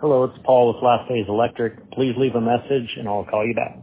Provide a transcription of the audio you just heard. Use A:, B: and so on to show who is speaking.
A: Hello, it's Paul with Last Days Electric. Please leave a message and I'll call you back.